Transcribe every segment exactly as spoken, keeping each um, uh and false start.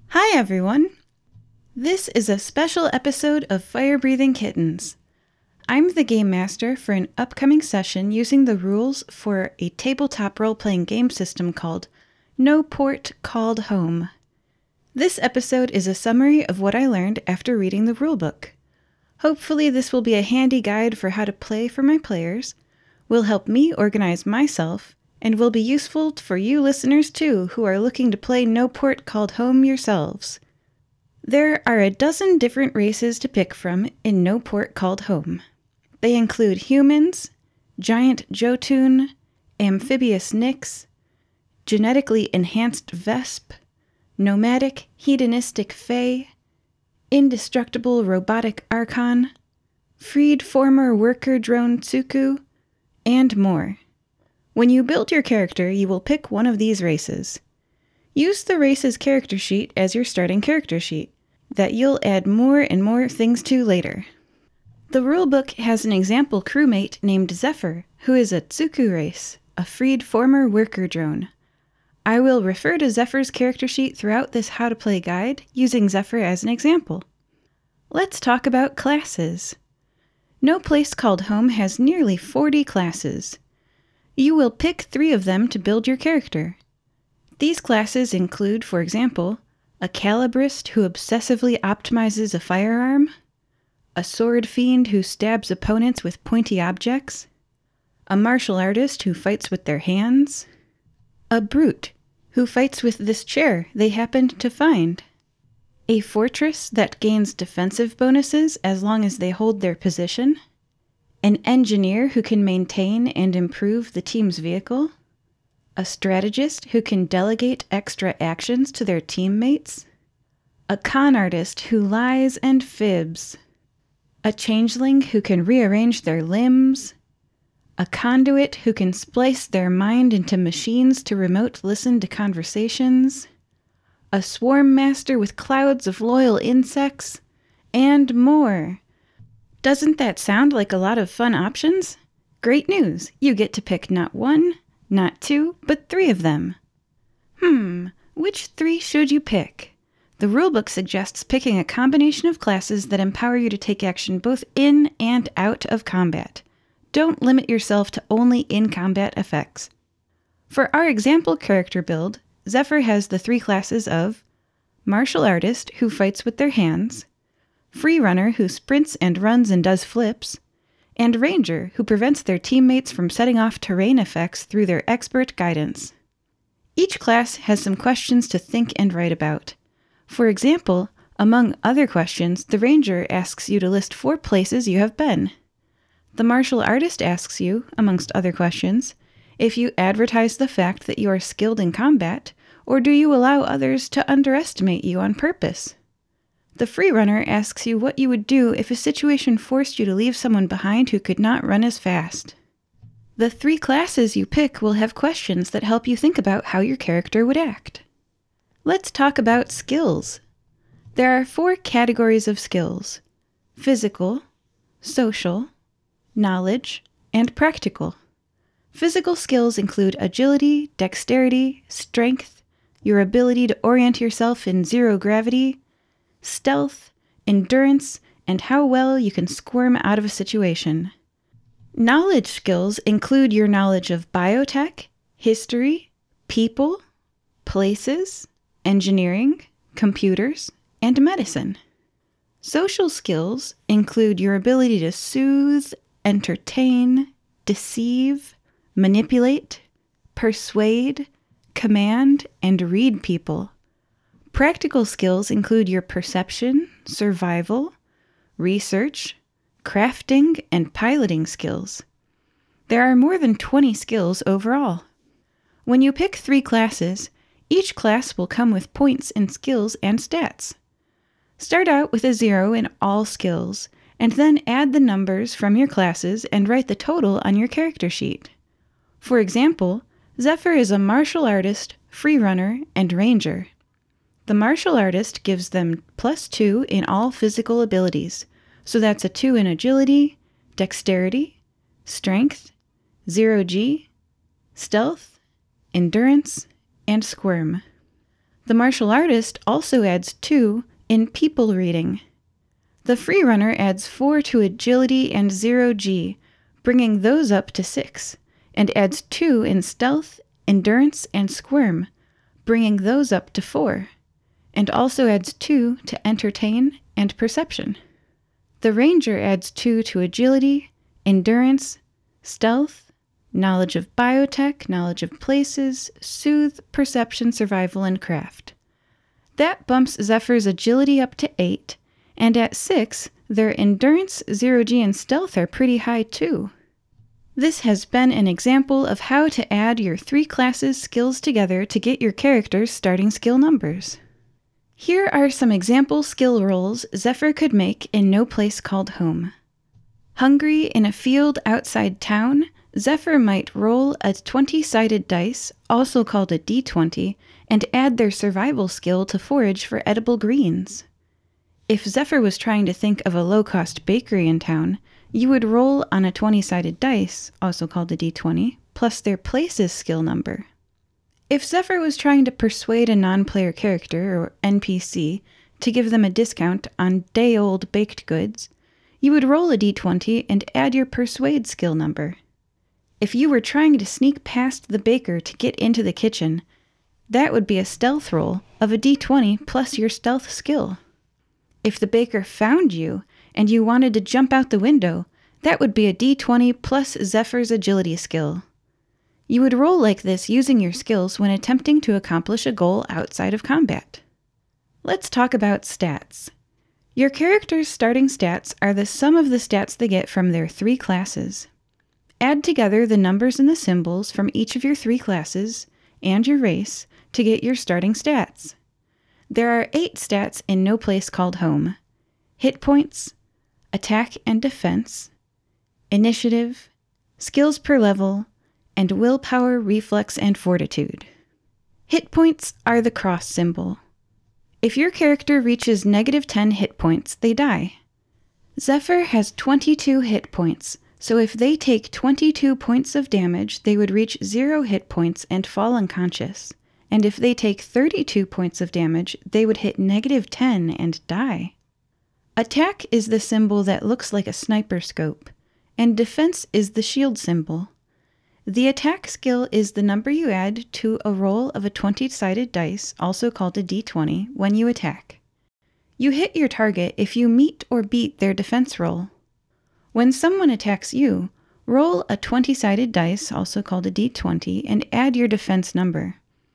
Hi everyone! This is a special episode of Fire Breathing Kittens. I'm the Game Master for an upcoming session using the rules for a tabletop role-playing game system called No Port Called Home. This episode is a summary of what I learned after reading the rulebook. Hopefully this will be a handy guide for how to play for my players, will help me organize myself, and will be useful for you listeners too who are looking to play No Port Called Home yourselves. There are a dozen different races to pick from in No Port Called Home. They include humans, giant Jotun, amphibious Nyx, genetically enhanced Vesp, nomadic hedonistic Fae, indestructible robotic Archon, freed former worker drone Tsuku, and more. When you build your character, you will pick one of these races. Use the race's character sheet as your starting character sheet, that you'll add more and more things to later. The rulebook has an example crewmate named Zephyr, who is a Tsuku race, a freed former worker drone. I will refer to Zephyr's character sheet throughout this How to Play guide, using Zephyr as an example. Let's talk about classes. No Place Called Home has nearly forty classes. You will pick three of them to build your character. These classes include, for example, a calibrist who obsessively optimizes a firearm, a sword fiend who stabs opponents with pointy objects, a martial artist who fights with their hands, a brute who fights with this chair they happened to find, a fortress that gains defensive bonuses as long as they hold their position, an engineer who can maintain and improve the team's vehicle, a strategist who can delegate extra actions to their teammates, a con artist who lies and fibs, a changeling who can rearrange their limbs, a conduit who can splice their mind into machines to remote listen to conversations, a swarm master with clouds of loyal insects, and more. Doesn't that sound like a lot of fun options? Great news! You get to pick not one, not two, but three of them. Hmm, which three should you pick? The rulebook suggests picking a combination of classes that empower you to take action both in and out of combat. Don't limit yourself to only in-combat effects. For our example character build, Zephyr has the three classes of Martial Artist, who fights with their hands, Free Runner, who sprints and runs and does flips, and Ranger, who prevents their teammates from setting off terrain effects through their expert guidance. Each class has some questions to think and write about. For example, among other questions, the Ranger asks you to list four places you have been. The Martial Artist asks you, amongst other questions, if you advertise the fact that you are skilled in combat, or do you allow others to underestimate you on purpose? The Free Runner asks you what you would do if a situation forced you to leave someone behind who could not run as fast. The three classes you pick will have questions that help you think about how your character would act. Let's talk about skills. There are four categories of skills: physical, social, knowledge, and practical. Physical skills include agility, dexterity, strength, your ability to orient yourself in zero gravity, stealth, endurance, and how well you can squirm out of a situation. Knowledge skills include your knowledge of biotech, history, people, places, engineering, computers, and medicine. Social skills include your ability to soothe, entertain, deceive, manipulate, persuade, command, and read people. Practical skills include your perception, survival, research, crafting, and piloting skills. There are more than twenty skills overall. When you pick three classes, each class will come with points in skills and stats. Start out with a zero in all skills, and then add the numbers from your classes and write the total on your character sheet. For example, Zephyr is a martial artist, free runner, and ranger. The martial artist gives them plus two in all physical abilities, so that's a two in agility, dexterity, strength, zero G, stealth, endurance, and squirm. The martial artist also adds two in people reading. The free runner adds four to agility and zero G, bringing those up to six, and adds two in stealth, endurance, and squirm, bringing those up to four, and also adds two to entertain and perception. The ranger adds two to agility, endurance, stealth, knowledge of biotech, knowledge of places, soothe, perception, survival, and craft. That bumps Zephyr's agility up to eight, and at six, their endurance, zero G, and stealth are pretty high too. This has been an example of how to add your three classes' skills together to get your character's starting skill numbers. Here are some example skill rolls Zephyr could make in No Place Called Home. Hungry in a field outside town, Zephyr might roll a twenty-sided dice, also called a D twenty, and add their survival skill to forage for edible greens. If Zephyr was trying to think of a low-cost bakery in town, you would roll on a twenty-sided dice, also called a D twenty, plus their places skill number. If Zephyr was trying to persuade a non-player character, or N P C, to give them a discount on day-old baked goods, you would roll a D twenty and add your persuade skill number. If you were trying to sneak past the baker to get into the kitchen, that would be a stealth roll of a D twenty plus your stealth skill. If the baker found you and you wanted to jump out the window, that would be a D twenty plus Zephyr's agility skill. You would roll like this using your skills when attempting to accomplish a goal outside of combat. Let's talk about stats. Your character's starting stats are the sum of the stats they get from their three classes. Add together the numbers and the symbols from each of your three classes and your race to get your starting stats. There are eight stats in No Place Called Home: hit points, attack and defense, initiative, skills per level, and willpower, reflex, and fortitude. Hit points are the cross symbol. If your character reaches negative ten hit points, they die. Zephyr has twenty-two hit points, so if they take twenty-two points of damage, they would reach zero hit points and fall unconscious. And if they take thirty-two points of damage, they would hit negative ten and die. Attack is the symbol that looks like a sniper scope, and defense is the shield symbol. The attack skill is the number you add to a roll of a twenty-sided dice, also called a D twenty, when you attack. You hit your target if you meet or beat their defense roll. When someone attacks you, roll a twenty-sided dice, also called a D twenty, and add your defense number.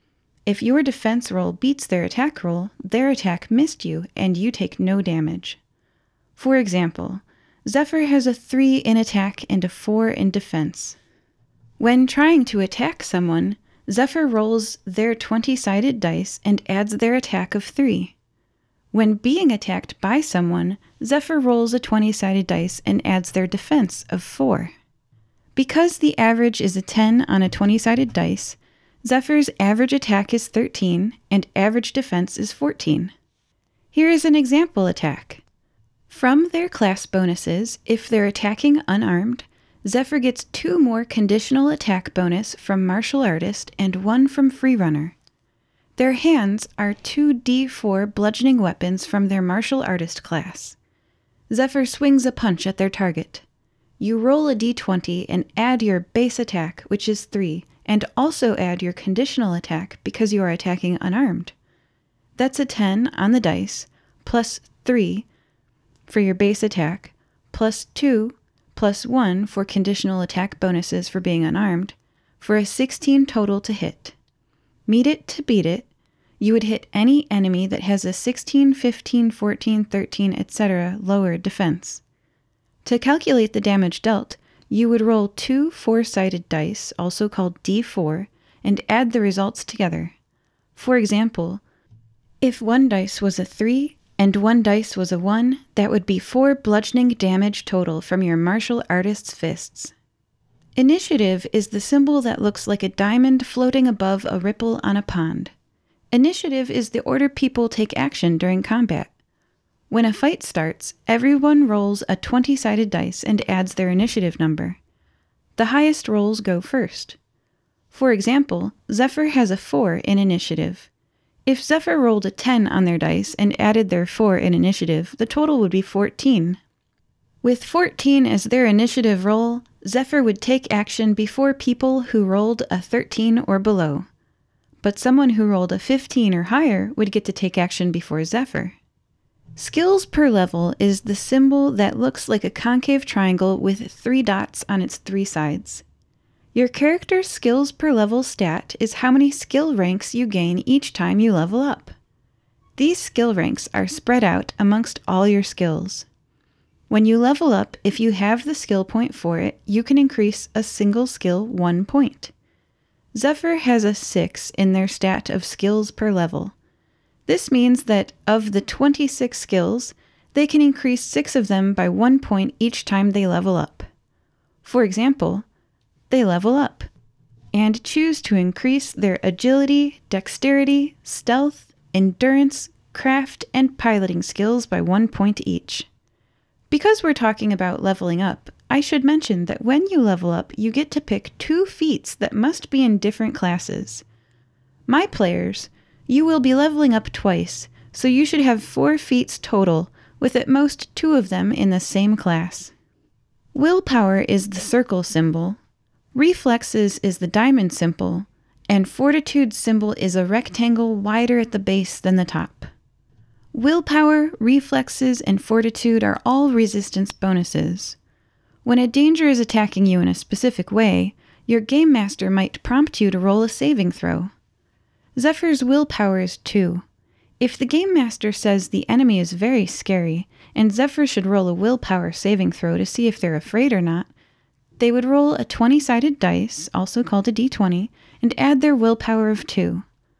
If your defense roll beats their attack roll, their attack missed you, and you take no damage. For example, Zephyr has a three in attack and a four in defense. When trying to attack someone, Zephyr rolls their twenty-sided dice and adds their attack of three. When being attacked by someone, Zephyr rolls a twenty-sided dice and adds their defense of four. Because the average is a ten on a twenty-sided dice, Zephyr's average attack is thirteen and average defense is fourteen. Here is an example attack. From their class bonuses, if they're attacking unarmed, Zephyr gets two more conditional attack bonus from Martial Artist and one from Free Runner. Their hands are two D four bludgeoning weapons from their Martial Artist class. Zephyr swings a punch at their target. You roll a D twenty and add your base attack, which is three, and also add your conditional attack because you are attacking unarmed. That's a ten on the dice, plus three for your base attack, plus two, plus one for conditional attack bonuses for being unarmed, for a sixteen total to hit. Meet it to beat it, you would hit any enemy that has a sixteen, fifteen, fourteen, thirteen, et cetera lower defense. To calculate the damage dealt, you would roll two four-sided dice, also called D four, and add the results together. For example, if one dice was a three and one dice was a one, that would be four bludgeoning damage total from your martial artist's fists. Initiative is the symbol that looks like a diamond floating above a ripple on a pond. Initiative is the order people take action during combat. When a fight starts, everyone rolls a twenty-sided dice and adds their initiative number. The highest rolls go first. For example, Zephyr has a four in initiative. If Zephyr rolled a ten on their dice and added their four in initiative, the total would be fourteen. With fourteen as their initiative roll, Zephyr would take action before people who rolled a thirteen or below. But someone who rolled a fifteen or higher would get to take action before Zephyr. Skills per level is the symbol that looks like a concave triangle with three dots on its three sides. Your character's skills per level stat is how many skill ranks you gain each time you level up. These skill ranks are spread out amongst all your skills. When you level up, if you have the skill point for it, you can increase a single skill one point. Zephyr has a six in their stat of skills per level. This means that of the twenty-six skills, they can increase six of them by one point each time they level up. For example, they level up and choose to increase their agility, dexterity, stealth, endurance, craft, and piloting skills by one point each. Because we're talking about leveling up, I should mention that when you level up, you get to pick two feats that must be in different classes. My players, you will be leveling up twice, so you should have four feats total, with at most two of them in the same class. Willpower is the circle symbol, Reflexes is the diamond symbol, and Fortitude symbol is a rectangle wider at the base than the top. Willpower, Reflexes, and Fortitude are all resistance bonuses. When a danger is attacking you in a specific way, your Game Master might prompt you to roll a saving throw. Zephyr's willpower is two. If the Game Master says the enemy is very scary, and Zephyr should roll a willpower saving throw to see if they're afraid or not, they would roll a twenty-sided dice, also called a d twenty, and add their willpower of two.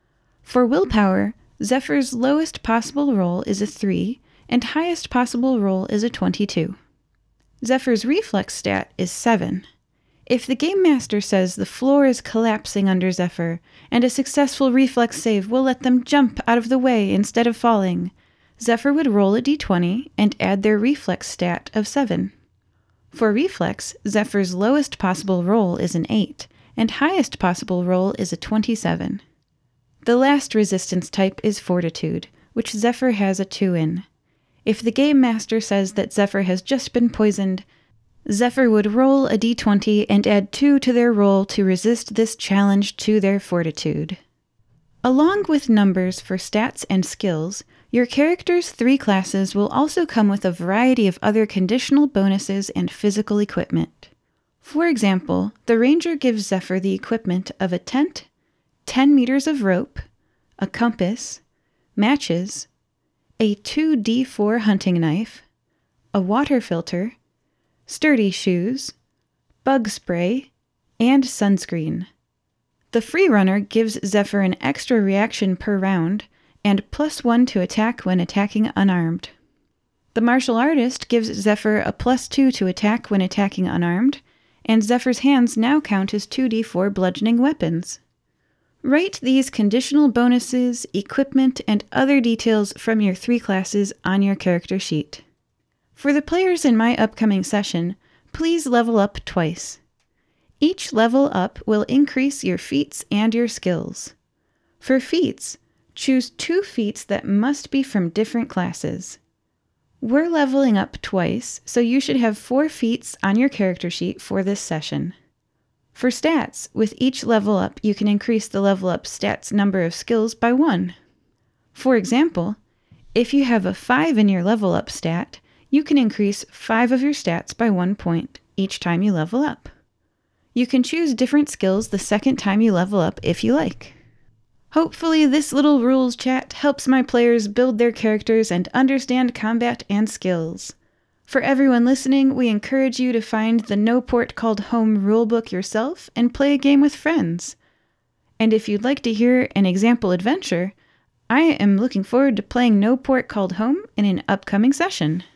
For willpower, Zephyr's lowest possible roll is a three, and highest possible roll is a twenty-two. Zephyr's reflex stat is seven. If the Game Master says the floor is collapsing under Zephyr, and a successful reflex save will let them jump out of the way instead of falling, Zephyr would roll a d twenty and add their reflex stat of seven. For reflex, Zephyr's lowest possible roll is an eight, and highest possible roll is a twenty-seven. The last resistance type is Fortitude, which Zephyr has a two in. If the Game Master says that Zephyr has just been poisoned, Zephyr would roll a d twenty and add two to their roll to resist this challenge to their Fortitude. Along with numbers for stats and skills, your character's three classes will also come with a variety of other conditional bonuses and physical equipment. For example, the Ranger gives Zephyr the equipment of a tent, ten meters of rope, a compass, matches, a two d four hunting knife, a water filter, sturdy shoes, bug spray, and sunscreen. The Freerunner gives Zephyr an extra reaction per round, and plus one to attack when attacking unarmed. The Martial Artist gives Zephyr a plus two to attack when attacking unarmed, and Zephyr's hands now count as two d four bludgeoning weapons. Write these conditional bonuses, equipment, and other details from your three classes on your character sheet. For the players in my upcoming session, please level up twice. Each level up will increase your feats and your skills. For feats, choose two feats that must be from different classes. We're leveling up twice, so you should have four feats on your character sheet for this session. For stats, with each level up, you can increase the level up stats number of skills by one. For example, if you have a five in your level up stat, you can increase five of your stats by one point each time you level up. You can choose different skills the second time you level up if you like. Hopefully this little rules chat helps my players build their characters and understand combat and skills. For everyone listening, we encourage you to find the No Port Called Home rulebook yourself and play a game with friends. And if you'd like to hear an example adventure, I am looking forward to playing No Port Called Home in an upcoming session.